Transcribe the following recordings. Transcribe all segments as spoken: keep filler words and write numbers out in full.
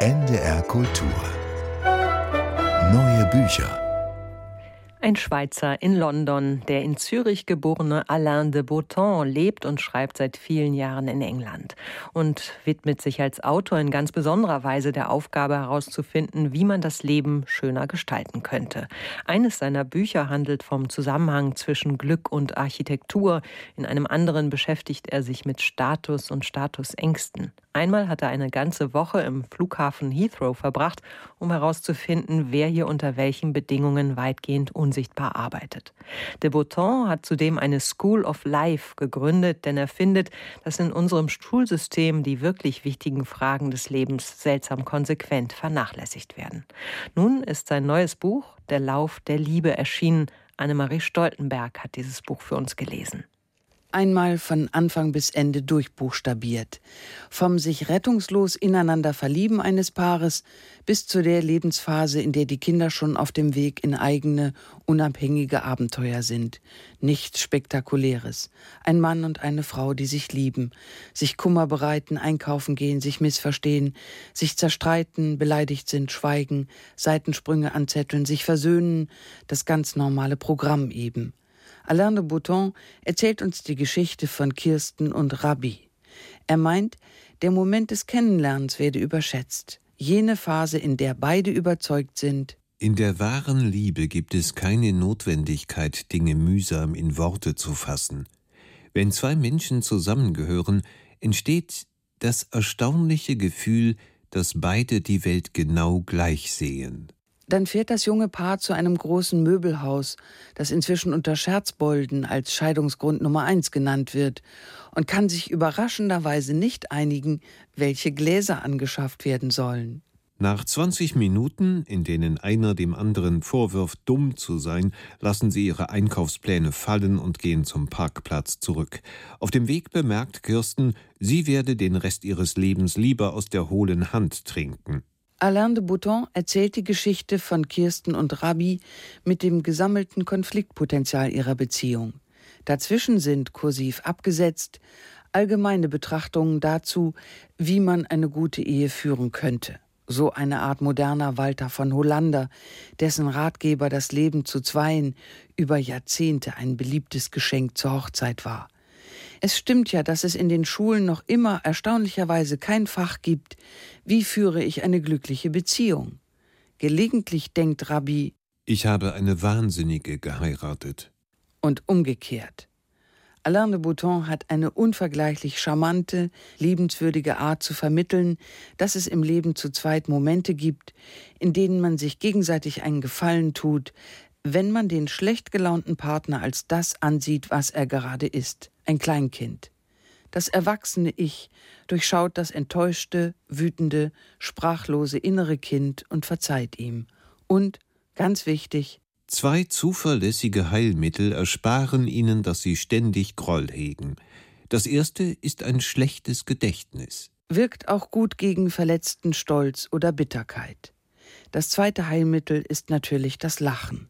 N D R Kultur. Neue Bücher. Ein Schweizer in London, der in Zürich geborene Alain de Botton lebt und schreibt seit vielen Jahren in England und widmet sich als Autor in ganz besonderer Weise der Aufgabe herauszufinden, wie man das Leben schöner gestalten könnte. Eines seiner Bücher handelt vom Zusammenhang zwischen Glück und Architektur. In einem anderen beschäftigt er sich mit Status und Statusängsten. Einmal hat er eine ganze Woche im Flughafen Heathrow verbracht, um herauszufinden, wer hier unter welchen Bedingungen weitgehend unsichtbar arbeitet. De Botton hat zudem eine School of Life gegründet, denn er findet, dass in unserem Schulsystem die wirklich wichtigen Fragen des Lebens seltsam konsequent vernachlässigt werden. Nun ist sein neues Buch Der Lauf der Liebe erschienen. Annemarie Stoltenberg hat dieses Buch für uns gelesen. Einmal von Anfang bis Ende durchbuchstabiert. Vom sich rettungslos ineinander verlieben eines Paares bis zu der Lebensphase, in der die Kinder schon auf dem Weg in eigene, unabhängige Abenteuer sind. Nichts Spektakuläres. Ein Mann und eine Frau, die sich lieben, sich Kummer bereiten, einkaufen gehen, sich missverstehen, sich zerstreiten, beleidigt sind, schweigen, Seitensprünge anzetteln, sich versöhnen, das ganz normale Programm eben. Alain de Botton erzählt uns die Geschichte von Kirsten und Rabbi. Er meint, der Moment des Kennenlernens werde überschätzt. Jene Phase, in der beide überzeugt sind: In der wahren Liebe gibt es keine Notwendigkeit, Dinge mühsam in Worte zu fassen. Wenn zwei Menschen zusammengehören, entsteht das erstaunliche Gefühl, dass beide die Welt genau gleich sehen. Dann fährt das junge Paar zu einem großen Möbelhaus, das inzwischen unter Scherzbolden als Scheidungsgrund Nummer eins genannt wird, und kann sich überraschenderweise nicht einigen, welche Gläser angeschafft werden sollen. Nach zwanzig Minuten, in denen einer dem anderen vorwirft, dumm zu sein, lassen sie ihre Einkaufspläne fallen und gehen zum Parkplatz zurück. Auf dem Weg bemerkt Kirsten, sie werde den Rest ihres Lebens lieber aus der hohlen Hand trinken. Alain de Botton erzählt die Geschichte von Kirsten und Rabbi mit dem gesammelten Konfliktpotenzial ihrer Beziehung. Dazwischen sind, kursiv abgesetzt, allgemeine Betrachtungen dazu, wie man eine gute Ehe führen könnte. So eine Art moderner Walter von Hollander, dessen Ratgeber das Leben zu Zweien über Jahrzehnte ein beliebtes Geschenk zur Hochzeit war. Es stimmt ja, dass es in den Schulen noch immer erstaunlicherweise kein Fach gibt, wie führe ich eine glückliche Beziehung. Gelegentlich denkt Rabbi: Ich habe eine Wahnsinnige geheiratet. Und umgekehrt. Alain de Botton hat eine unvergleichlich charmante, liebenswürdige Art zu vermitteln, dass es im Leben zu zweit Momente gibt, in denen man sich gegenseitig einen Gefallen tut, wenn man den schlecht gelaunten Partner als das ansieht, was er gerade ist. Ein Kleinkind. Das erwachsene Ich durchschaut das enttäuschte, wütende, sprachlose innere Kind und verzeiht ihm. Und, ganz wichtig: Zwei zuverlässige Heilmittel ersparen ihnen, dass sie ständig Groll hegen. Das erste ist ein schlechtes Gedächtnis. Wirkt auch gut gegen verletzten Stolz oder Bitterkeit. Das zweite Heilmittel ist natürlich das Lachen.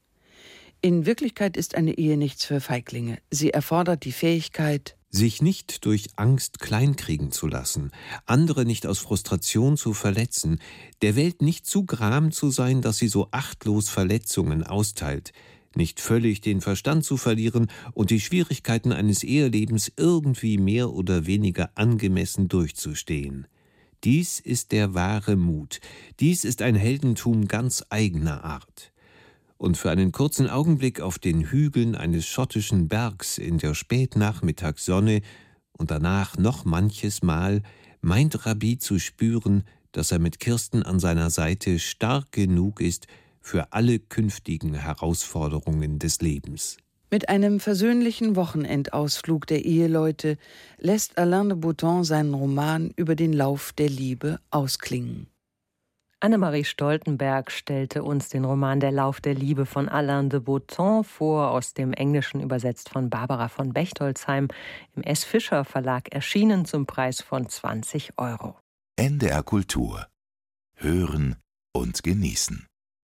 In Wirklichkeit ist eine Ehe nichts für Feiglinge. Sie erfordert die Fähigkeit, sich nicht durch Angst kleinkriegen zu lassen, andere nicht aus Frustration zu verletzen, der Welt nicht zu gram zu sein, dass sie so achtlos Verletzungen austeilt, nicht völlig den Verstand zu verlieren und die Schwierigkeiten eines Ehelebens irgendwie mehr oder weniger angemessen durchzustehen. Dies ist der wahre Mut, dies ist ein Heldentum ganz eigener Art. Und für einen kurzen Augenblick auf den Hügeln eines schottischen Bergs in der Spätnachmittagssonne und danach noch manches Mal meint Rabbi zu spüren, dass er mit Kirsten an seiner Seite stark genug ist für alle künftigen Herausforderungen des Lebens. Mit einem versöhnlichen Wochenendausflug der Eheleute lässt Alain de Botton seinen Roman über den Lauf der Liebe ausklingen. Annemarie Stoltenberg stellte uns den Roman Der Lauf der Liebe von Alain de Botton vor, aus dem Englischen übersetzt von Barbara von Bechtolzheim, im S. Fischer Verlag erschienen zum Preis von zwanzig Euro. N D R Kultur. Hören und genießen.